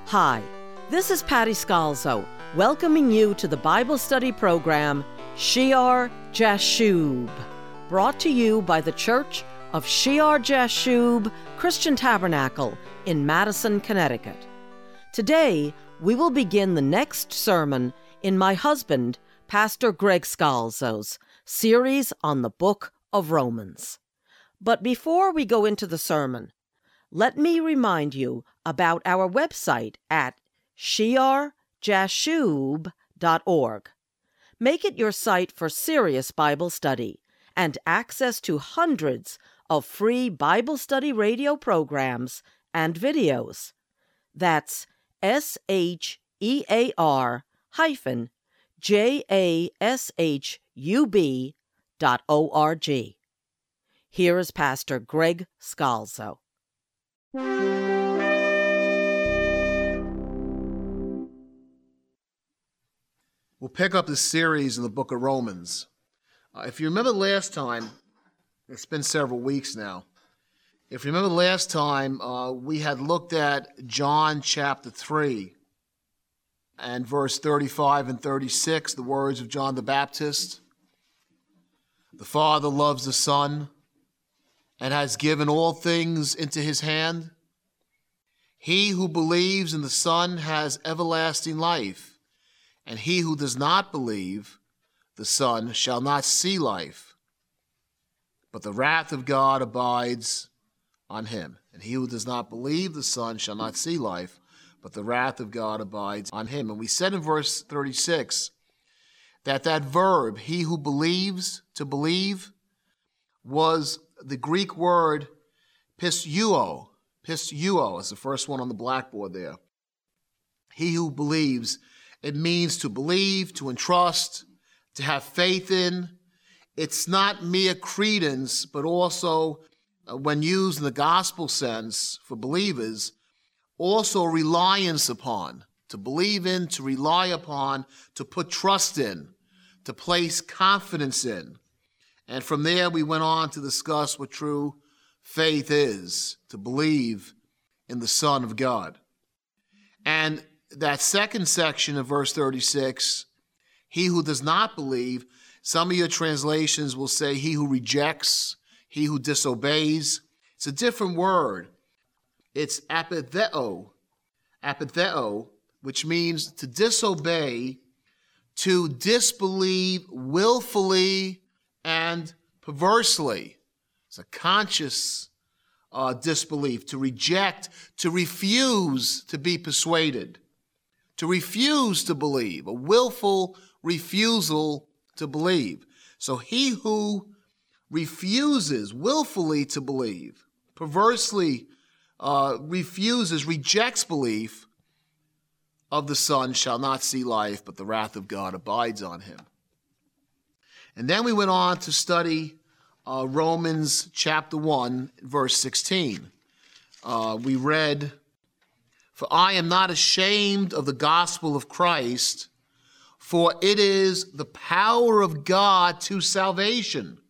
Hi, this is Patty Scalzo, welcoming you to the Bible study program, Shear Jashub, brought to you by the Church of Shear Jashub Christian Tabernacle in Madison, Connecticut. Today, we will begin the next sermon in my husband, Pastor Greg Scalzo's series on the book of Romans. But before we go into the sermon, let me remind you about our website at shearjashub.org. Make it your site for serious Bible study and access to hundreds of free Bible study radio programs and videos. That's SHEARJASHUB.org. Here is Pastor Greg Scalzo. We'll pick up this series in the book of Romans. If you remember last time, it's been several weeks now. If you remember last time, we had looked at John chapter 3 and verse 35 and 36, the words of John the Baptist. The Father loves the Son and has given all things into his hand. He who believes in the Son has everlasting life, and he who does not believe the Son shall not see life, but the wrath of God abides on him. And he who does not believe the Son shall not see life, but the wrath of God abides on him. And we said in verse 36 that verb, he who believes, to believe, was the Greek word pisteuo. Pisteuo is the first one on the blackboard there. He who believes, it means to believe, to entrust, to have faith in. It's not mere credence, but also, when used in the gospel sense for believers, also reliance upon, to believe in, to rely upon, to put trust in, to place confidence in. And from there, we went on to discuss what true faith is, to believe in the Son of God. And that second section of verse 36, he who does not believe, some of your translations will say he who rejects, he who disobeys. It's a different word. It's apitheo, which means to disobey, to disbelieve willfully and perversely. It's a conscious disbelief, to reject, to refuse to be persuaded, to refuse to believe, a willful refusal to believe. So he who refuses willfully to believe, perversely refuses, rejects belief of the Son shall not see life, but the wrath of God abides on him. And then we went on to study Romans chapter 1, verse 16. We read, "For I am not ashamed of the gospel of Christ, for it is the power of God to salvation."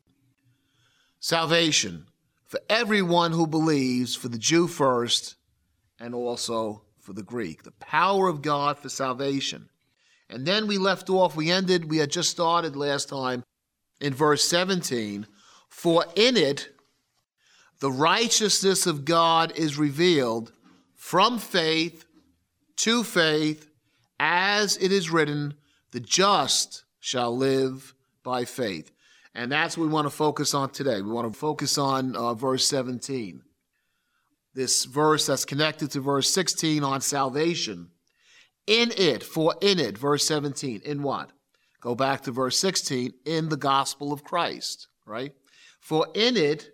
Salvation for everyone who believes, for the Jew first, and also for the Greek. The power of God for salvation. And then we left off, we had just started last time in verse 17. "For in it the righteousness of God is revealed from faith to faith, as it is written, the just shall live by faith." And that's what we want to focus on today. We want to focus on verse 17. This verse that's connected to verse 16 on salvation. In it, for in it, verse 17, in what? Go back to verse 16, in the gospel of Christ, right? "For in it,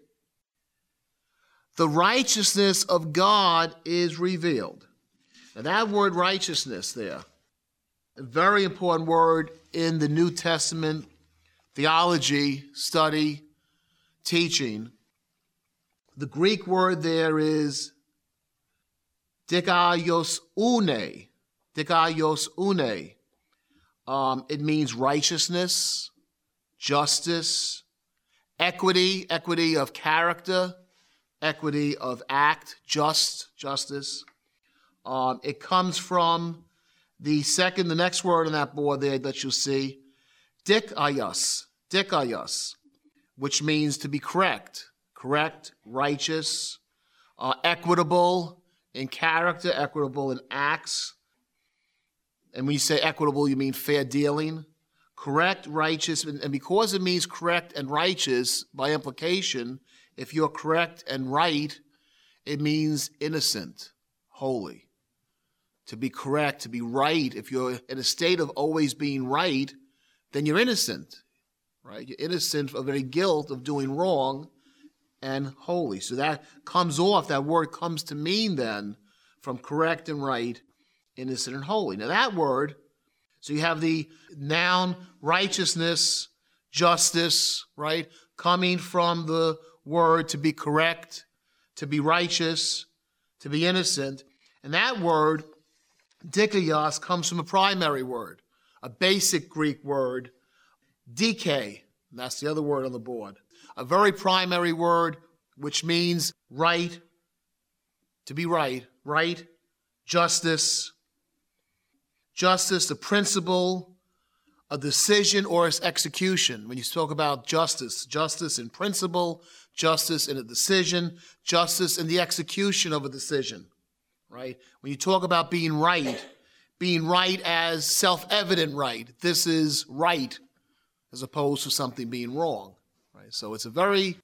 the righteousness of God is revealed." Now that word righteousness there, a very important word in the New Testament theology, study, teaching. The Greek word there is dikaiosune. Dikaiosune. It means righteousness, justice, equity of character, equity of act, justice. It comes from the next word on that board there that you'll see, dikaios, which means to be correct, righteous, equitable in character, equitable in acts. And when you say equitable, you mean fair dealing. Correct, righteous, and because it means correct and righteous, by implication, if you're correct and right, it means innocent, holy. To be correct, to be right, if you're in a state of always being right, then you're innocent, right? You're innocent of any guilt of doing wrong and holy. So that word comes to mean then from correct and right, innocent and holy. Now that word, so you have the noun righteousness, justice, right? Coming from the word to be correct, to be righteous, to be innocent. And that word, dikaios, comes from a primary word, a basic Greek word, dike. And that's the other word on the board. A very primary word, which means right, to be right, justice, the principle, a decision or its execution. When you talk about justice in principle, justice in a decision, justice in the execution of a decision, right? When you talk about being right as self-evident right, this is right, as opposed to something being wrong, right? So it's a very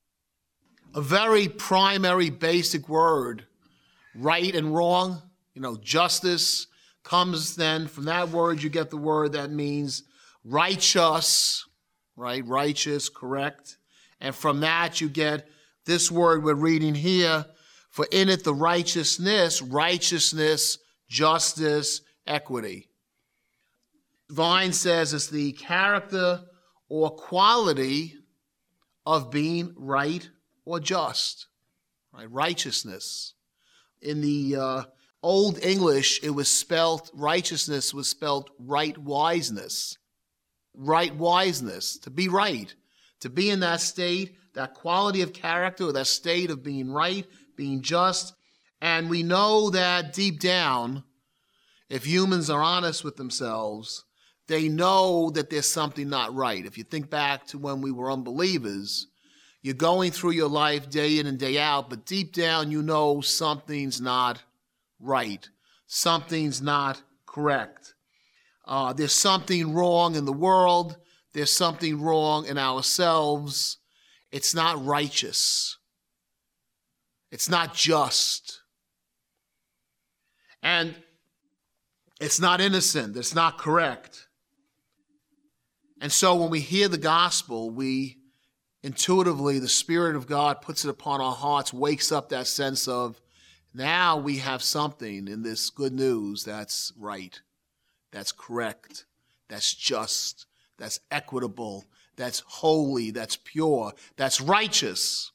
primary, basic word, right and wrong. Justice comes then from that word. You get the word that means righteous, right? Righteous, correct. And from that you get this word we're reading here, for in it the righteousness, justice, equity. Vine says it's the character or quality of being right or just, right? Righteousness. In the Old English, righteousness was spelled right-wiseness. Right-wiseness, to be right, to be in that state, that quality of character, or that state of being right, being just. And we know that deep down, if humans are honest with themselves, they know that there's something not right. If you think back to when we were unbelievers, you're going through your life day in and day out, but deep down you know something's not right. Something's not correct. There's something wrong in the world. There's something wrong in ourselves. It's not righteous. It's not just. And it's not innocent. It's not correct. And so when we hear the gospel, we intuitively, the Spirit of God puts it upon our hearts, wakes up that sense of, now we have something in this good news that's right, that's correct, that's just, that's equitable, that's holy, that's pure, that's righteous.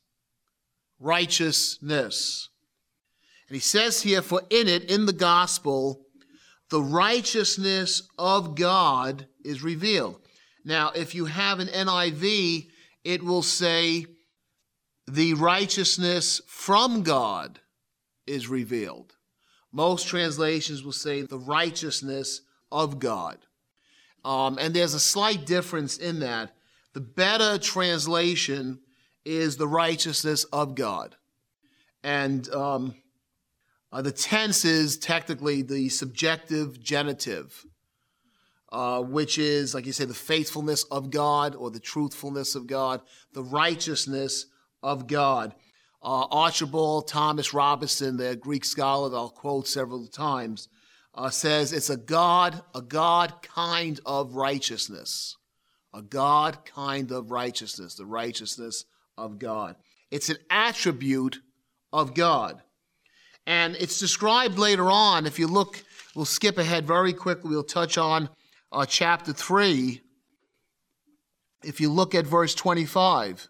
Righteousness. And he says here, for in it, in the gospel, the righteousness of God is revealed. Now, if you have an NIV, it will say, the righteousness from God is revealed. Most translations will say the righteousness of God. And there's a slight difference in that. The better translation is the righteousness of God. And the tense is technically the subjective genitive, which is, like you say, the faithfulness of God or the truthfulness of God, the righteousness of God. Archibald Thomas Robinson, the Greek scholar that I'll quote several times, says it's a God kind of righteousness. A God kind of righteousness, the righteousness of God. It's an attribute of God. And it's described later on. If you look, we'll skip ahead very quickly. We'll touch on chapter 3. If you look at verse 25,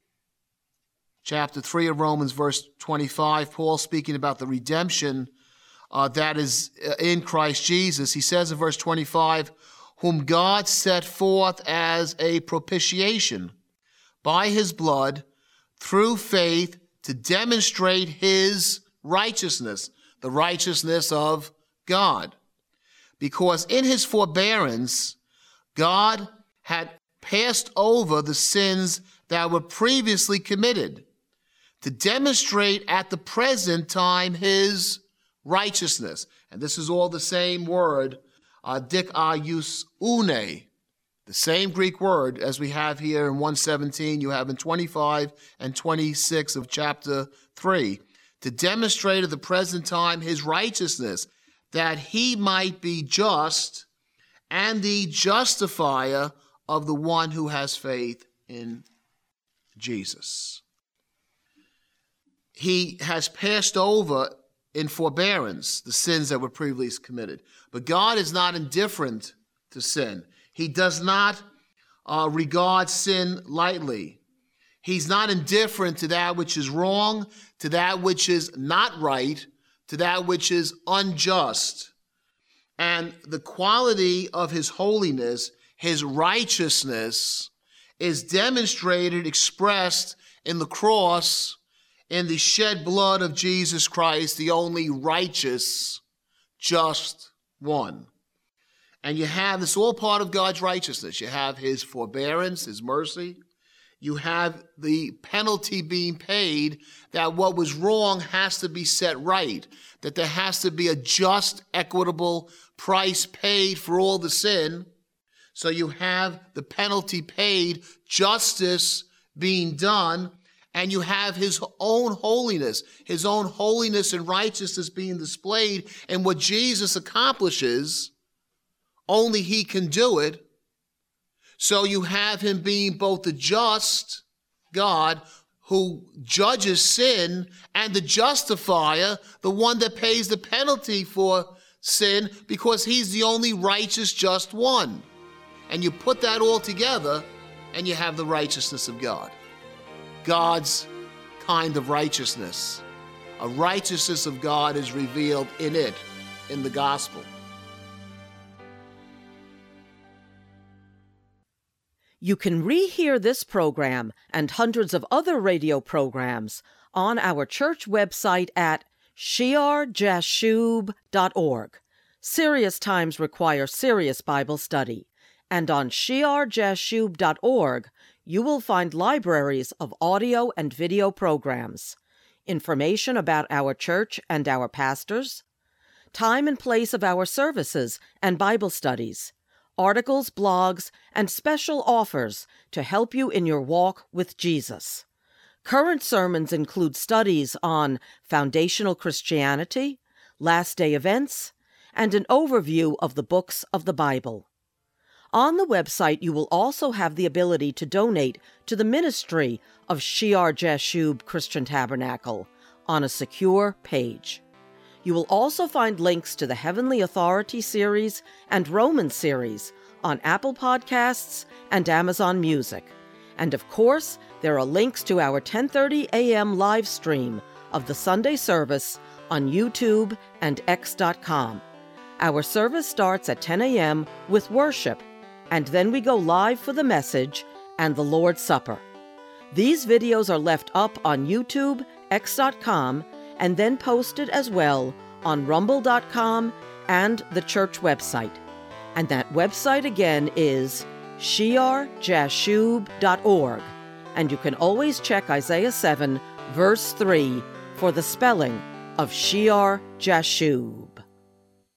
chapter 3 of Romans, verse 25, Paul speaking about the redemption that is in Christ Jesus. He says in verse 25, whom God set forth as a propitiation by his blood through faith to demonstrate his righteousness. the righteousness of God. Because in his forbearance, God had passed over the sins that were previously committed to demonstrate at the present time his righteousness. And this is all the same word, dikaiosune, the same Greek word as we have here in 117, you have in 25 and 26 of chapter 3, to demonstrate at the present time his righteousness, that he might be just and the justifier of the one who has faith in Jesus. He has passed over in forbearance the sins that were previously committed. But God is not indifferent to sin. He does not regard sin lightly. He's not indifferent to that which is wrong, to that which is not right, to that which is unjust. And the quality of his holiness, his righteousness, is demonstrated, expressed in the cross, in the shed blood of Jesus Christ, the only righteous, just one. And you have this all part of God's righteousness. You have his forbearance, his mercy. You have the penalty being paid, that what was wrong has to be set right, that there has to be a just, equitable price paid for all the sin. So you have the penalty paid, justice being done, and you have his own holiness and righteousness being displayed. And what Jesus accomplishes, only he can do it. So you have him being both the just God who judges sin and the justifier, the one that pays the penalty for sin, because he's the only righteous, just one. And you put that all together and you have the righteousness of God. God's kind of righteousness. A righteousness of God is revealed in it, in the gospel. You can rehear this program and hundreds of other radio programs on our church website at shiarjashub.org. Serious times require serious Bible study. And on shiarjashub.org, you will find libraries of audio and video programs, information about our church and our pastors, time and place of our services and Bible studies, articles, blogs, and special offers to help you in your walk with Jesus. Current sermons include studies on foundational Christianity, last-day events, and an overview of the books of the Bible. On the website, you will also have the ability to donate to the ministry of Shear Jashub Christian Tabernacle on a secure page. You will also find links to the Heavenly Authority series and Romans series on Apple Podcasts and Amazon Music. And of course, there are links to our 10:30 a.m. live stream of the Sunday service on YouTube and X.com. Our service starts at 10 a.m. with worship, and then we go live for the message and the Lord's Supper. These videos are left up on YouTube, X.com, and then posted as well on Rumble.com and the church website. And that website again is shiarjashub.org. And you can always check Isaiah 7, verse 3 for the spelling of Shear Jashub.